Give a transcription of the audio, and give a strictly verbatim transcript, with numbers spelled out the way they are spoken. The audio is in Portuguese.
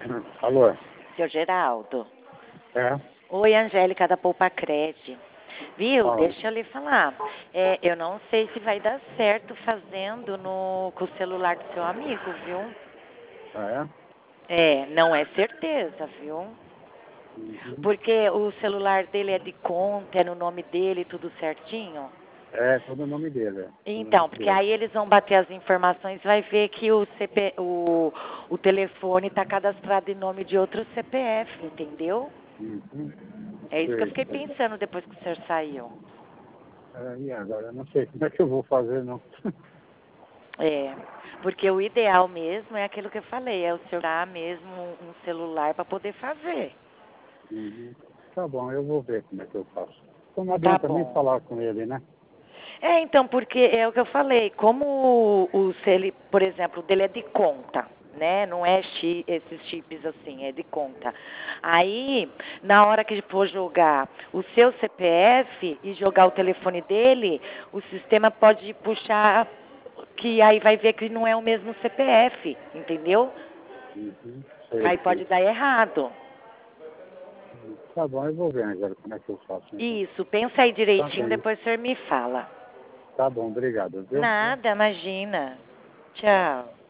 Alô? Seu Geraldo. É? Oi, Angélica da Poupa Cred. Viu? Fala. Deixa eu lhe falar. É, eu não sei se vai dar certo fazendo no, com o celular do seu amigo, viu? Ah, É, não é certeza, viu? é? Uhum. Porque o celular dele é de conta, é no nome dele, tudo certinho. É, todo o nome dele. É. Todo o Então, nome porque dele. aí eles vão bater as informações e vai ver que o, C P, o, o telefone está cadastrado em nome de outro C P F, entendeu? Uhum. É isso que eu Sei. fiquei pensando depois que o senhor saiu. É, e agora? Eu não sei como é que eu vou fazer, não. É, porque o ideal mesmo é aquilo que eu falei, é o senhor dar mesmo um um celular para poder fazer. Uhum. Tá bom, eu vou ver como é que eu faço. Então não Tá adianta nem bom. falar com ele, né? É, então, porque é o que eu falei, como o, o se ele, por exemplo, o dele é de conta, né? Não é chi, esses chips assim, é de conta. Aí, na hora que for jogar o seu C P F e jogar o telefone dele, o sistema pode puxar, que aí vai ver que não é o mesmo C P F, entendeu? Uhum. Sei, Aí sei. pode dar errado. Tá bom, eu vou ver agora como é que eu faço, então. Isso, pensa aí Tá direitinho, bem. depois o senhor me fala. Tá bom, obrigado, viu? Nada, imagina. Tchau.